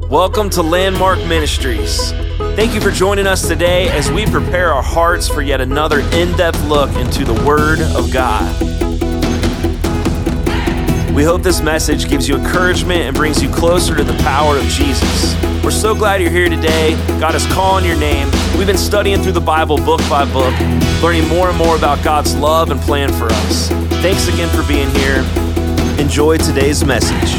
Welcome to Landmark Ministries. Thank you for joining us today as we prepare our hearts for yet another in-depth look into the Word of God. We hope this message gives you encouragement and brings you closer to the power of Jesus. We're so glad you're here today. God is calling your name. We've been studying through the Bible book by book, learning more and more about God's love and plan for us. Thanks again for being here. Enjoy today's message.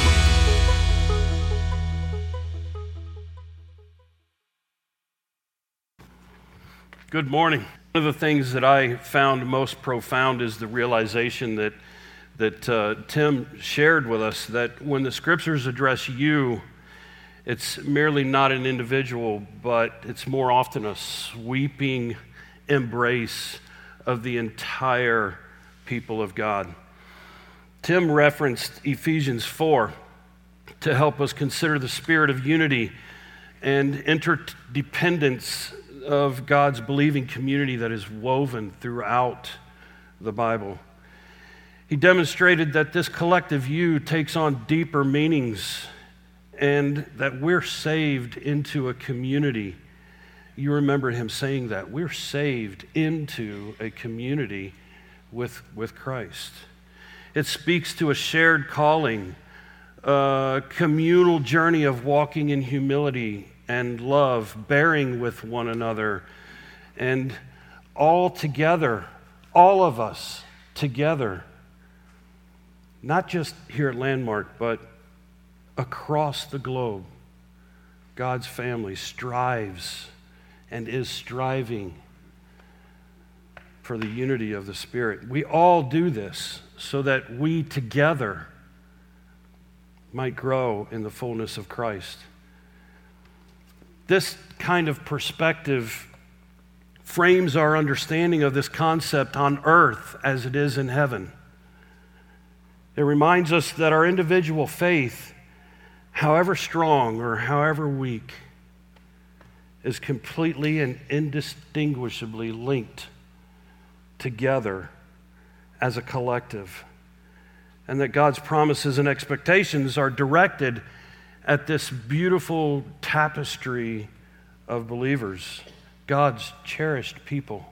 Good morning. One of the things that I found most profound is the realization that Tim shared with us, that when the scriptures address you, it's merely not an individual, but it's more often a sweeping embrace of the entire people of God. Tim referenced Ephesians 4 to help us consider the spirit of unity and interdependence of God's believing community that is woven throughout the Bible. He demonstrated that this collective you takes on deeper meanings and that we're saved into a community. You remember him saying that. We're saved into a community with Christ. It speaks to a shared calling, a communal journey of walking in humility and love, bearing with one another, and all together, all of us together, not just here at Landmark, but across the globe. God's family strives and is striving for the unity of the Spirit. We all do this so that we together might grow in the fullness of Christ. This kind of perspective frames our understanding of this concept on earth as it is in heaven. It reminds us that our individual faith, however strong or however weak, is completely and indistinguishably linked together as a collective, and that God's promises and expectations are directed at this beautiful tapestry of believers, God's cherished people.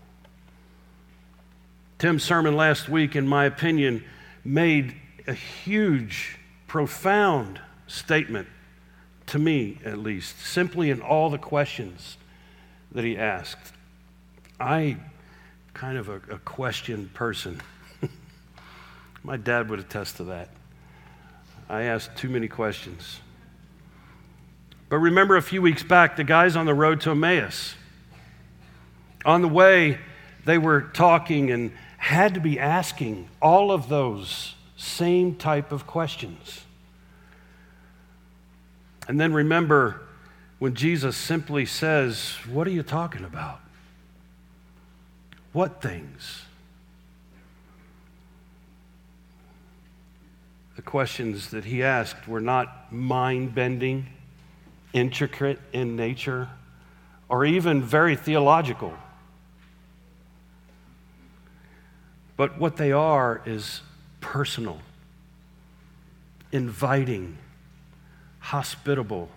Tim's sermon last week, in my opinion, made a huge, profound statement, to me at least, simply in all the questions that he asked. I'm kind of a question person. My dad would attest to that. I asked too many questions. But remember a few weeks back, the guys on the road to Emmaus. On the way, they were talking and had to be asking all of those same type of questions. And then remember when Jesus simply says, "What are you talking about? What things?" The questions that he asked were not mind-bending, intricate in nature, or even very theological. But what they are is personal, inviting, hospitable.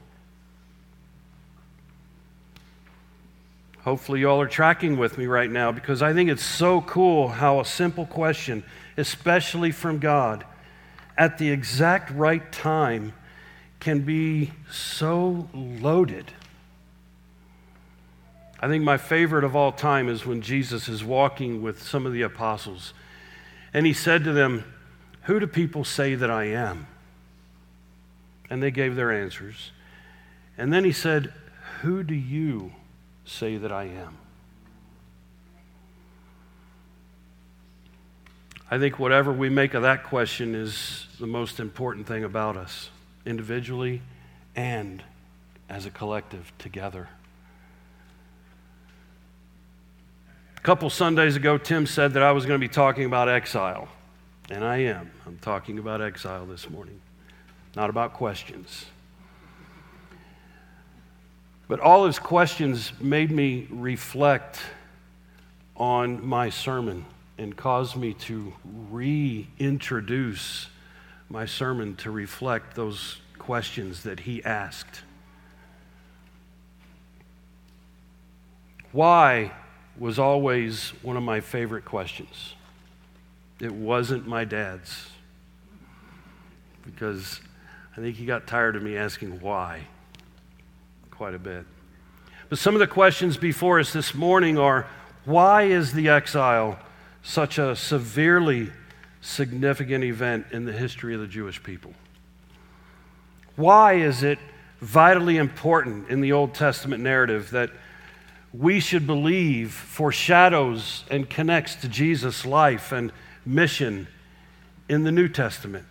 Hopefully you all are tracking with me right now, because I think it's so cool how a simple question, especially from God, at the exact right time, can be so loaded. I think my favorite of all time is when Jesus is walking with some of the apostles, and he said to them, "Who do people say that I am?" And they gave their answers. And then he said, "Who do you say that I am?" I think whatever we make of that question is the most important thing about us, individually and as a collective together. A couple Sundays ago, Tim said that I was going to be talking about exile, and I am. I'm talking about exile this morning, not about questions. But all his questions made me reflect on my sermon and caused me to reintroduce my sermon to reflect those questions that he asked. Why was always one of my favorite questions. It wasn't my dad's, because I think he got tired of me asking why quite a bit. But some of the questions before us this morning are, why is the exile such a severely significant event in the history of the Jewish people? Why is it vitally important in the Old Testament narrative that we should believe foreshadows and connects to Jesus' life and mission in the New Testament?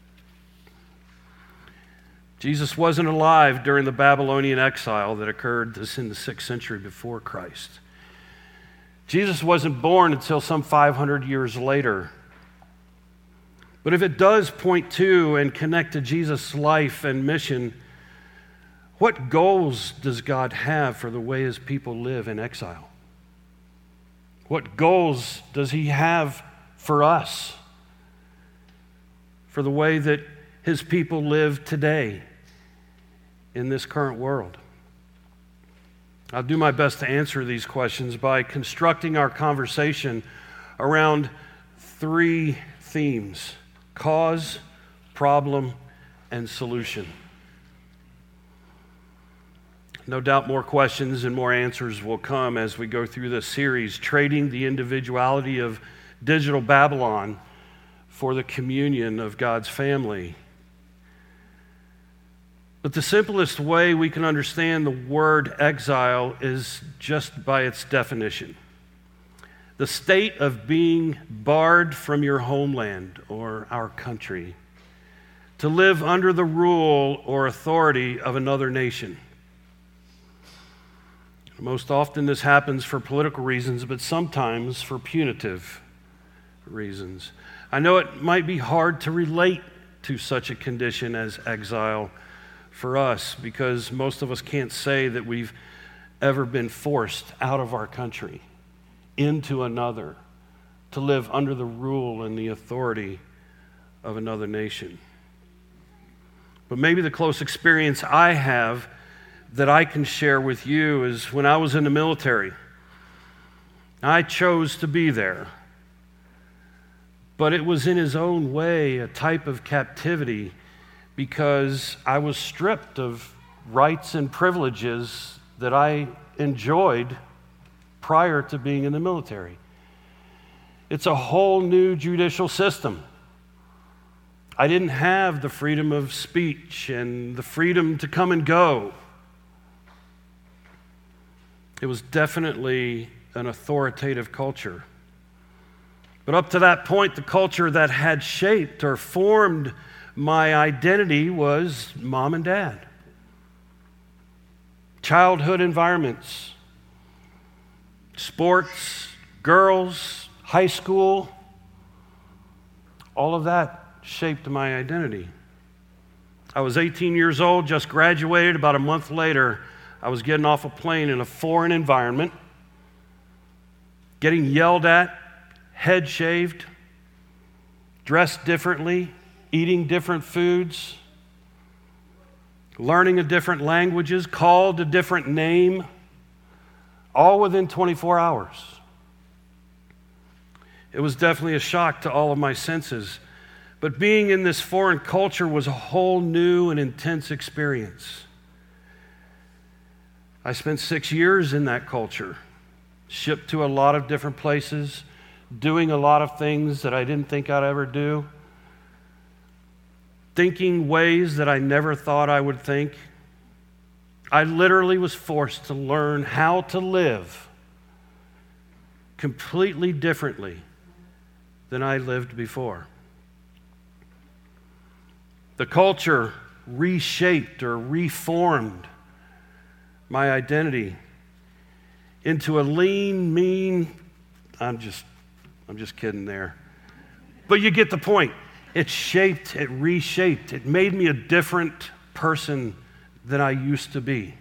Jesus wasn't alive during the Babylonian exile that occurred in the 6th century before Christ. Jesus wasn't born until some 500 years later. But if it does point to and connect to Jesus' life and mission, what goals does God have for the way his people live in exile? What goals does he have for us, for the way that his people live today in this current world? I'll do my best to answer these questions by constructing our conversation around 3 themes: cause, problem, and solution. No doubt more questions and more answers will come as we go through this series, trading the individuality of digital Babylon for the communion of God's family. But the simplest way we can understand the word exile is just by its definition: the state of being barred from your homeland or our country, to live under the rule or authority of another nation. Most often this happens for political reasons, but sometimes for punitive reasons. I know it might be hard to relate to such a condition as exile for us, because most of us can't say that we've ever been forced out of our country into another to live under the rule and the authority of another nation. But maybe the close experience I have that I can share with you is when I was in the military. I chose to be there, but it was in his own way a type of captivity, because I was stripped of rights and privileges that I enjoyed prior to being in the military. It's a whole new judicial system. I didn't have the freedom of speech and the freedom to come and go. It was definitely an authoritative culture. But up to that point, the culture that had shaped or formed my identity was mom and dad. Childhood environments, sports, girls, high school, all of that shaped my identity. I was 18 years old, just graduated. About a month later, I was getting off a plane in a foreign environment, getting yelled at, head shaved, dressed differently, eating different foods, learning a different languages, called a different name, all within 24 hours. It was definitely a shock to all of my senses. But being in this foreign culture was a whole new and intense experience. I spent 6 years in that culture, shipped to a lot of different places, doing a lot of things that I didn't think I'd ever do, thinking ways that I never thought I would think. I literally was forced to learn how to live completely differently than I lived before. The culture reshaped or reformed my identity into a lean, mean, I'm just kidding there. But you get the point. It shaped, it reshaped, it made me a different person than I used to be.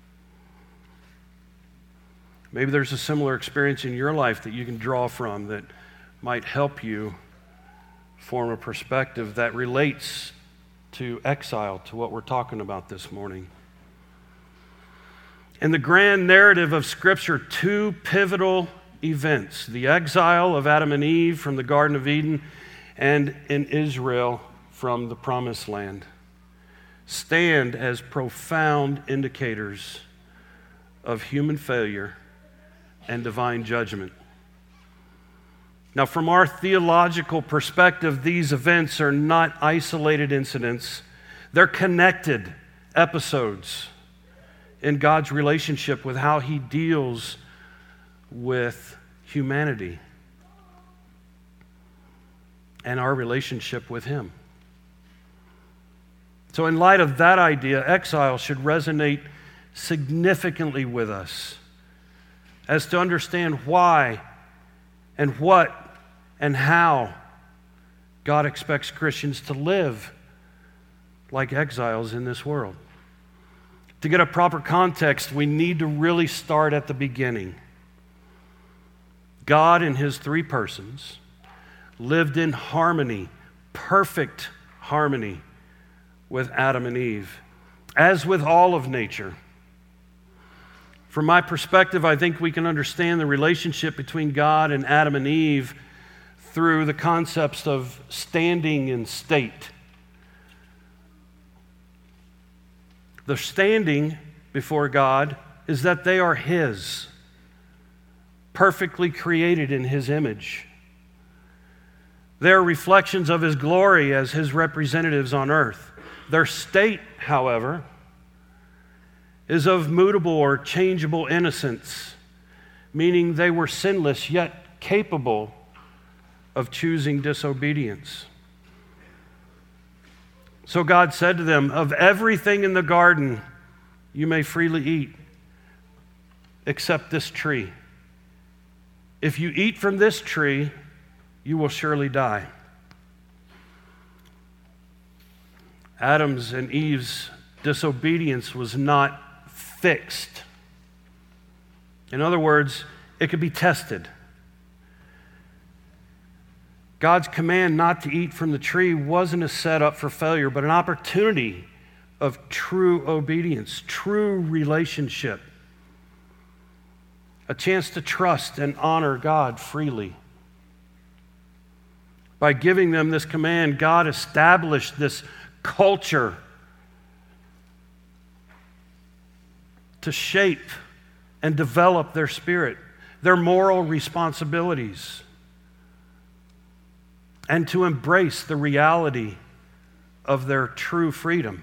Maybe there's a similar experience in your life that you can draw from that might help you form a perspective that relates to exile, to what we're talking about this morning. In the grand narrative of Scripture, two pivotal events, the exile of Adam and Eve from the Garden of Eden and in Israel from the Promised Land, stand as profound indicators of human failure and divine judgment. Now, from our theological perspective, these events are not isolated incidents. They're connected episodes in God's relationship with how He deals with humanity and our relationship with Him. So in light of that idea, exile should resonate significantly with us as to understand why and what and how God expects Christians to live like exiles in this world. To get a proper context, we need to really start at the beginning. God in His three persons lived in harmony, perfect harmony with Adam and Eve, as with all of nature. From my perspective, I think we can understand the relationship between God and Adam and Eve through the concepts of standing and state. The standing before God is that they are His, perfectly created in His image. They are reflections of His glory as His representatives on earth. Their state, however, is of mutable or changeable innocence, meaning they were sinless yet capable of choosing disobedience. So God said to them, "Of everything in the garden you may freely eat, except this tree. If you eat from this tree, you will surely die." Adam's and Eve's disobedience was not fixed. In other words, it could be tested. God's command not to eat from the tree wasn't a setup for failure, but an opportunity of true obedience, true relationship, a chance to trust and honor God freely. By giving them this command, God established this culture to shape and develop their spirit, their moral responsibilities, and to embrace the reality of their true freedom.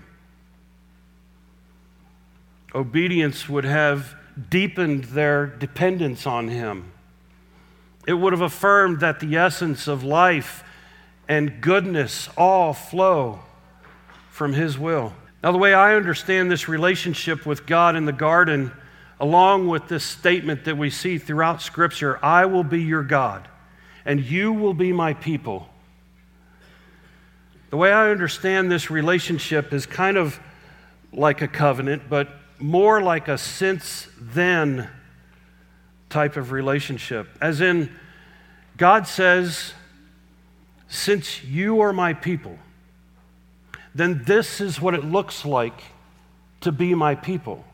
Obedience would have deepened their dependence on Him. It would have affirmed that the essence of life and goodness all flow from His will. Now, the way I understand this relationship with God in the garden, along with this statement that we see throughout Scripture, "I will be your God, and you will be my people." The way I understand this relationship is kind of like a covenant, but more like a since-then type of relationship. As in, God says, "Since you are my people, then this is what it looks like to be my people.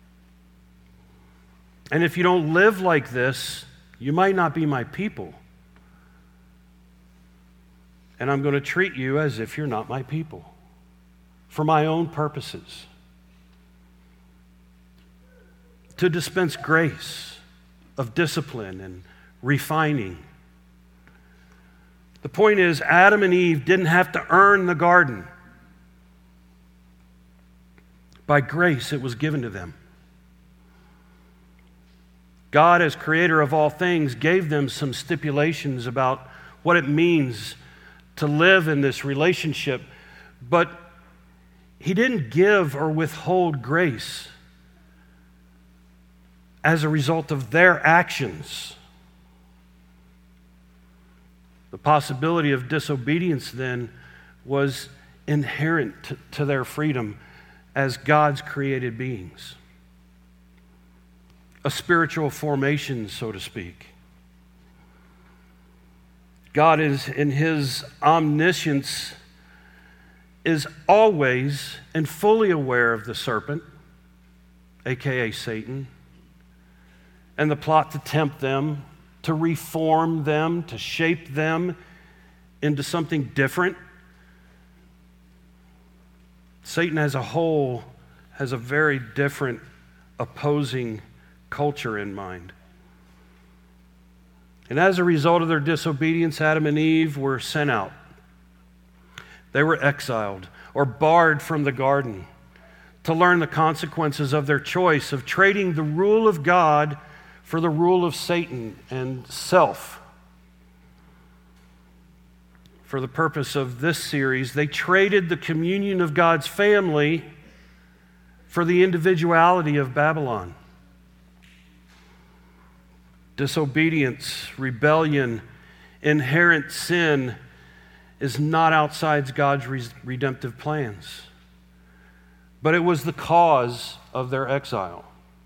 And if you don't live like this, you might not be my people. And I'm going to treat you as if you're not my people for my own purposes, to dispense grace of discipline and refining." The point is, Adam and Eve didn't have to earn the garden. By grace, it was given to them. God, as creator of all things, gave them some stipulations about what it means to live in this relationship, but He didn't give or withhold grace as a result of their actions. The possibility of disobedience then was inherent to their freedom as God's created beings. A spiritual formation, so to speak. God is, in His omniscience, is always and fully aware of the serpent aka Satan, and the plot to tempt them, to reform them, to shape them into something different. Satan as a whole has a very different opposing culture in mind. And as a result of their disobedience, Adam and Eve were sent out. They were exiled or barred from the garden to learn the consequences of their choice of trading the rule of God for the rule of Satan and self. For the purpose of this series, they traded the communion of God's family for the individuality of Babylon. Disobedience, rebellion, inherent sin is not outside God's redemptive plans, but it was the cause of their exile.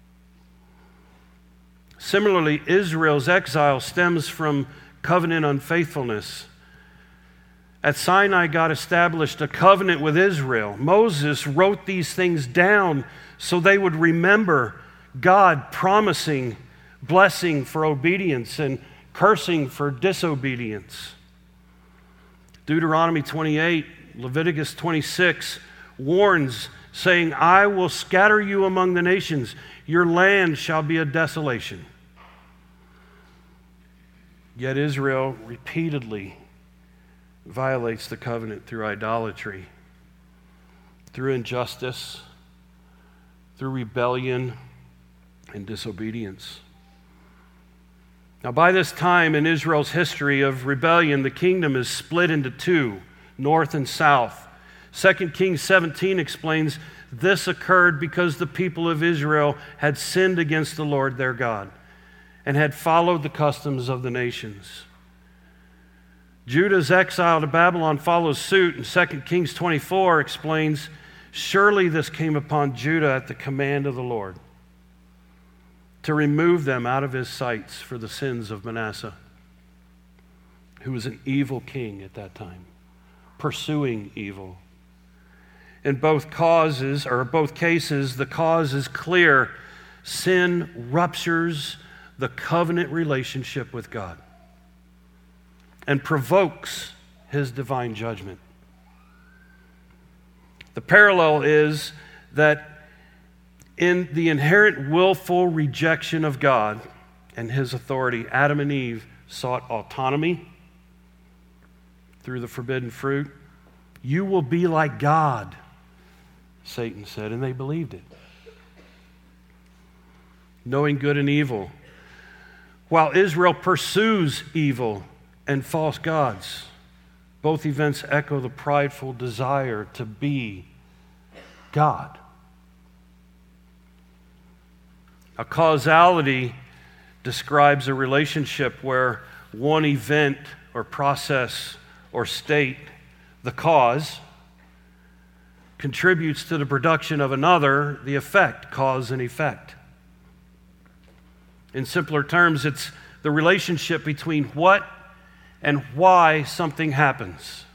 Similarly, Israel's exile stems from covenant unfaithfulness. At Sinai, God established a covenant with Israel. Moses wrote these things down so they would remember God promising blessing for obedience and cursing for disobedience. Deuteronomy 28, Leviticus 26 warns, saying, I will scatter you among the nations. Your land shall be a desolation. Yet Israel repeatedly violates the covenant through idolatry, through injustice, through rebellion and disobedience. Now, by this time in Israel's history of rebellion, the kingdom is split into two, north and south. 2 Kings 17 explains this occurred because the people of Israel had sinned against the Lord their God and had followed the customs of the nations. Judah's exile to Babylon follows suit, and 2 Kings 24 explains, surely this came upon Judah at the command of the Lord, to remove them out of his sights for the sins of Manasseh, who was an evil king at that time, pursuing evil. In both cases, the cause is clear. Sin ruptures the covenant relationship with God and provokes his divine judgment. The parallel is that in the inherent willful rejection of God and his authority, Adam and Eve sought autonomy through the forbidden fruit. You will be like God, Satan said, and they believed it. Knowing good and evil. While Israel pursues evil and false gods, both events echo the prideful desire to be God. A causality describes a relationship where one event or process or state, the cause, contributes to the production of another, the effect, cause and effect. In simpler terms, it's the relationship between what and why something happens.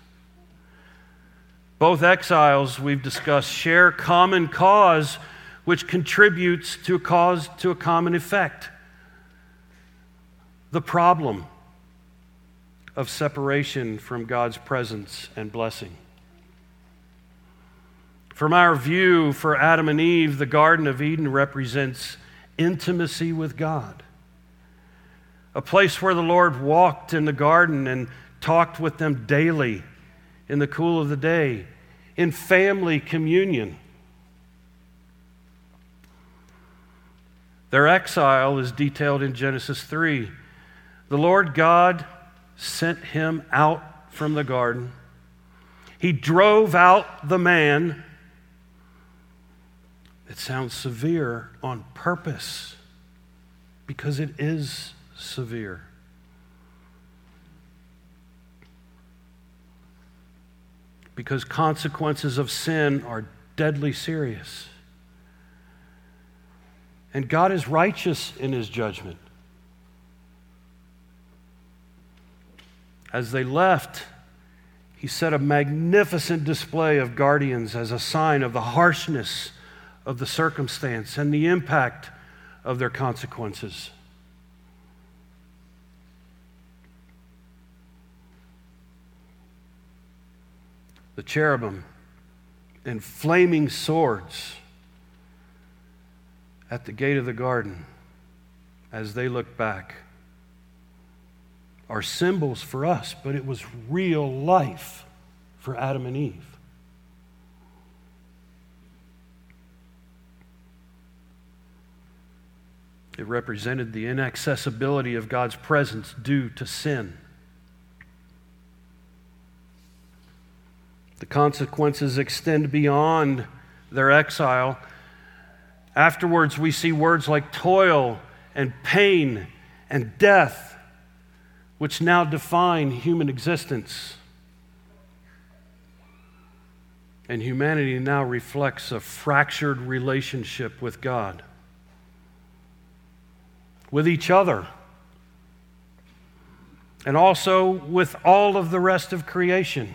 Both exiles we've discussed share common cause, which contributes to a common effect. The problem of separation from God's presence and blessing. From our view, for Adam and Eve, the Garden of Eden represents intimacy with God. A place where the Lord walked in the garden and talked with them daily in the cool of the day, in family communion. Their exile is detailed in Genesis 3. The Lord God sent him out from the garden. He drove out the man. It sounds severe on purpose because it is severe. Because consequences of sin are deadly serious. And God is righteous in his judgment. As they left, he set a magnificent display of guardians as a sign of the harshness of the circumstance and the impact of their consequences. The cherubim and flaming swords at the gate of the garden, as they look back, are symbols for us, but it was real life for Adam and Eve. It represented the inaccessibility of God's presence due to sin. The consequences extend beyond their exile. Afterwards, we see words like toil and pain and death, which now define human existence. And humanity now reflects a fractured relationship with God, with each other, and also with all of the rest of creation.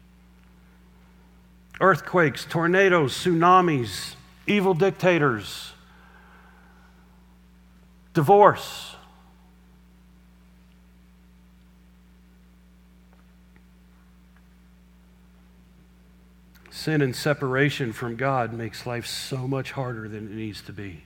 Earthquakes, tornadoes, tsunamis, evil dictators, divorce. Sin and separation from God makes life so much harder than it needs to be.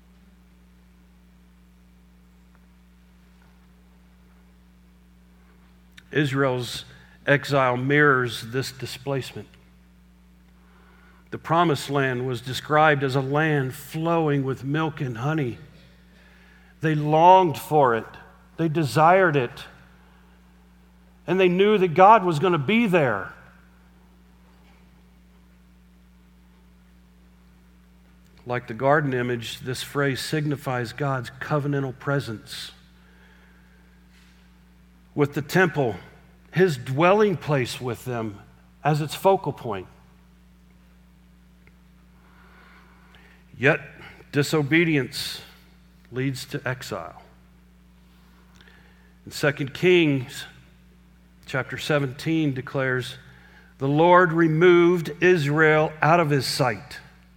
Israel's exile mirrors this displacement. The promised land was described as a land flowing with milk and honey. They longed for it. They desired it. And they knew that God was going to be there. Like the garden image, this phrase signifies God's covenantal presence with the temple, his dwelling place with them, as its focal point. Yet, disobedience leads to exile. In 2 Kings chapter 17 declares, "The Lord removed Israel out of his sight."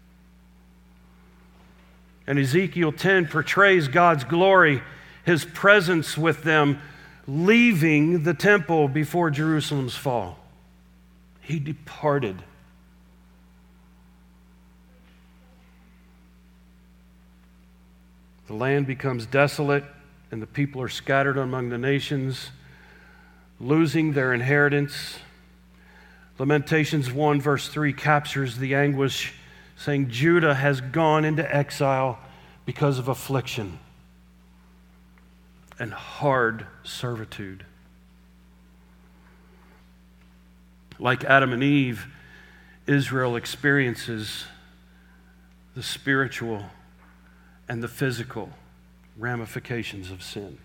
And Ezekiel 10 portrays God's glory, his presence with them, leaving the temple before Jerusalem's fall. He departed. The land becomes desolate, and the people are scattered among the nations, losing their inheritance. Lamentations 1 verse 3 captures the anguish, saying, Judah has gone into exile because of affliction and hard servitude. Like Adam and Eve, Israel experiences the spiritual and the physical ramifications of sin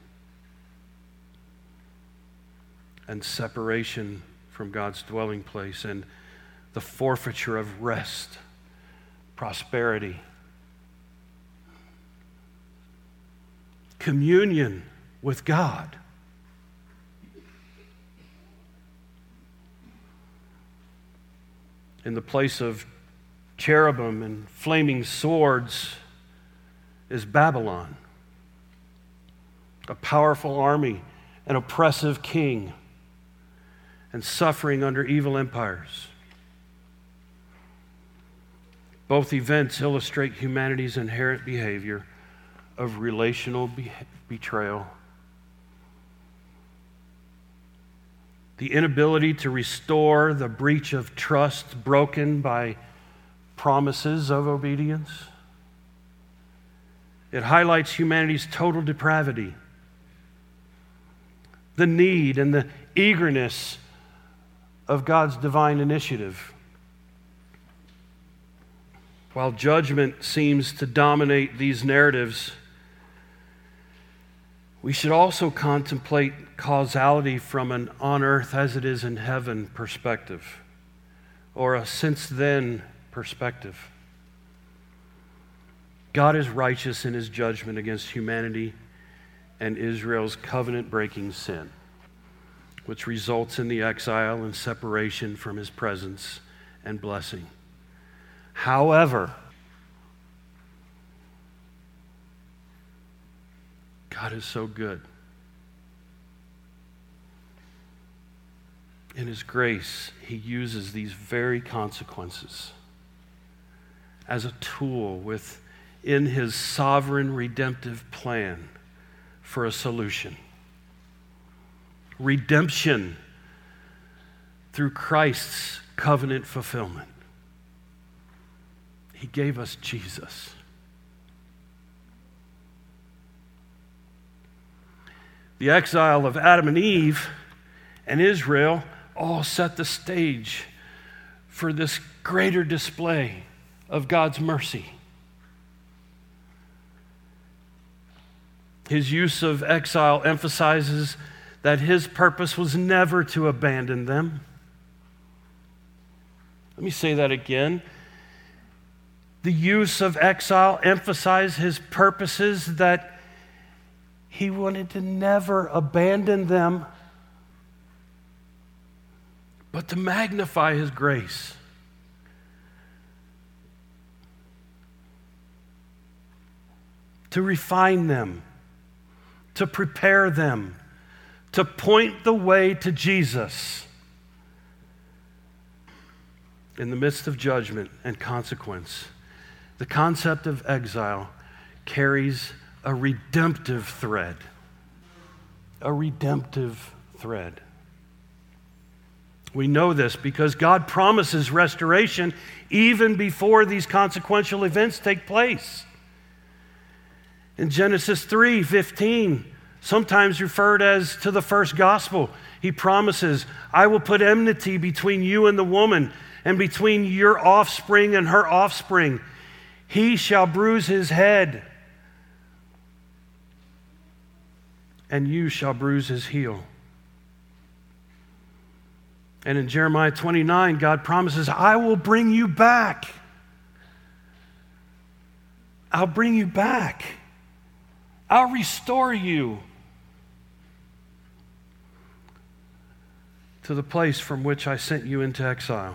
and separation from God's dwelling place and the forfeiture of rest, prosperity, communion with God. In the place of cherubim and flaming swords is Babylon, a powerful army, an oppressive king, and suffering under evil empires. Both events illustrate humanity's inherent behavior of relational betrayal, the inability to restore the breach of trust broken by promises of obedience. It highlights humanity's total depravity, the need and the eagerness of God's divine initiative. While judgment seems to dominate these narratives, we should also contemplate causality from an on earth as it is in heaven perspective, or a since then perspective. God is righteous in his judgment against humanity and Israel's covenant-breaking sin, which results in the exile and separation from his presence and blessing. However, God is so good. In His grace, He uses these very consequences as a tool within His sovereign redemptive plan for a solution. Redemption through Christ's covenant fulfillment. He gave us Jesus. The exile of Adam and Eve and Israel all set the stage for this greater display of God's mercy. His use of exile emphasizes that His purpose was never to abandon them. Let me say that again. The use of exile emphasizes His purposes, that He wanted to never abandon them, but to magnify His grace. To refine them, to prepare them, to point the way to Jesus. In the midst of judgment and consequence, the concept of exile carries a redemptive thread. A redemptive thread. We know this because God promises restoration even before these consequential events take place. In Genesis 3:15, sometimes referred as to the first gospel, He promises, I will put enmity between you and the woman, and between your offspring and her offspring. He shall bruise his head, and you shall bruise his heel. And in Jeremiah 29, God promises, I will bring you back. I'll bring you back. I'll restore you to the place from which I sent you into exile.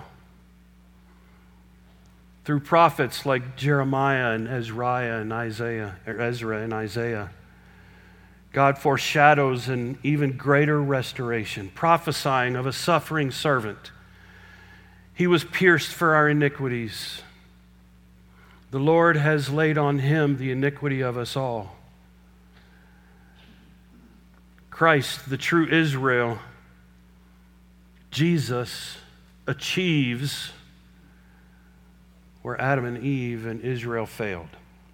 Through prophets like Jeremiah and Ezra and Isaiah, God foreshadows an even greater restoration, prophesying of a suffering servant. He was pierced for our iniquities. The Lord has laid on Him the iniquity of us all. Christ, the true Israel, Jesus, achieves where Adam and Eve and Israel failed.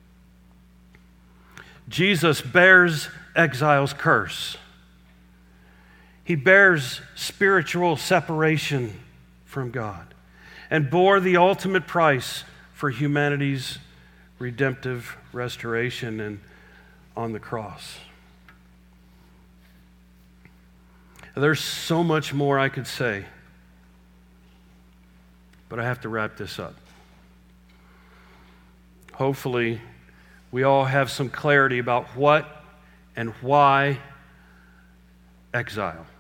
Jesus bears exile's curse. He bears spiritual separation from God and bore the ultimate price for humanity's redemptive restoration and on the cross. There's so much more I could say, but I have to wrap this up. Hopefully, we all have some clarity about what and why exile.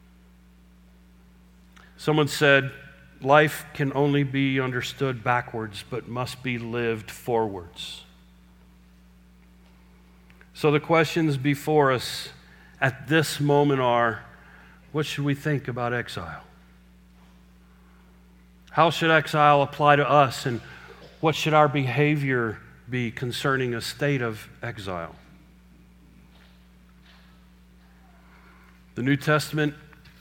Someone said, life can only be understood backwards, but must be lived forwards. So the questions before us at this moment are, what should we think about exile? How should exile apply to us, and what should our behavior be concerning a state of exile? The New Testament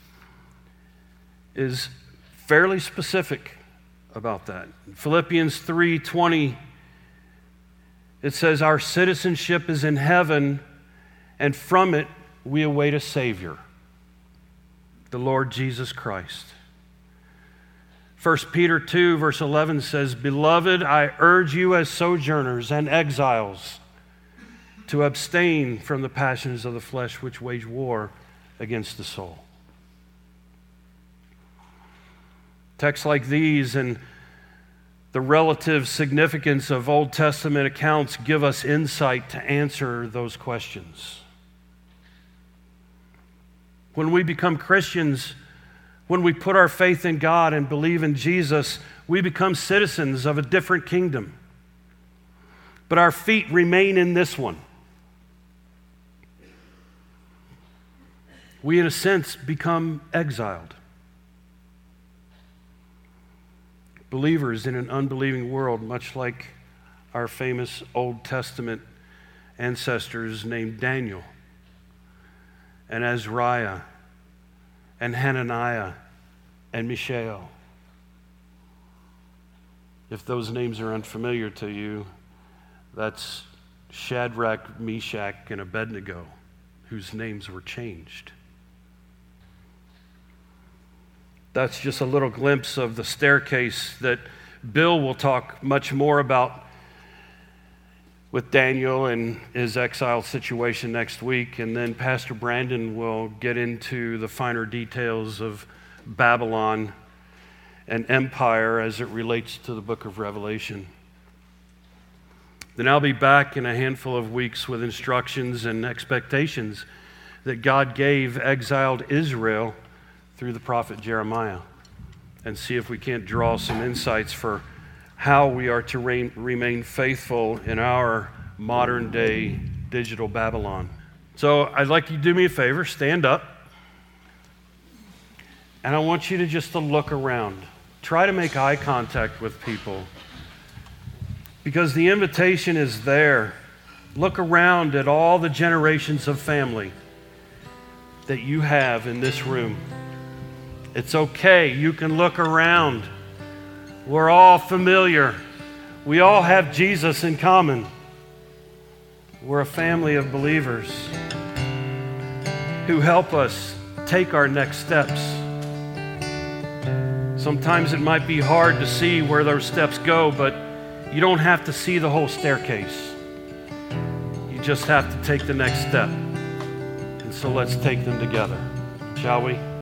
is fairly specific about that. In Philippians 3:20, it says, our citizenship is in heaven, and from it we await a Savior, the Lord Jesus Christ. 1 Peter 2, verse 11 says, beloved, I urge you as sojourners and exiles to abstain from the passions of the flesh which wage war against the soul. Texts like these and the relative significance of Old Testament accounts give us insight to answer those questions. When we become Christians, when we put our faith in God and believe in Jesus, we become citizens of a different kingdom. But our feet remain in this one. we in a sense become exiled. Believers in an unbelieving world, much like our famous Old Testament ancestors named Daniel and Azariah and Hananiah and Mishael. If those names are unfamiliar to you, that's Shadrach, Meshach, and Abednego, whose names were changed. That's just a little glimpse of the staircase that Bill will talk much more about with Daniel and his exile situation next week. And then Pastor Brandon will get into the finer details of Babylon and empire as it relates to the book of Revelation. Then I'll be back in a handful of weeks with instructions and expectations that God gave exiled Israel through the prophet Jeremiah, and see if we can't draw some insights for how we are to remain faithful in our modern day digital Babylon. So I'd like you to do me a favor, stand up, and I want you to just to look around. Try to make eye contact with people, because the invitation is there. Look around at all the generations of family that you have in this room. It's okay. You can look around. We're all familiar. We all have Jesus in common. We're a family of believers who help us take our next steps. Sometimes it might be hard to see where those steps go, but you don't have to see the whole staircase. You just have to take the next step. And so let's take them together, shall we?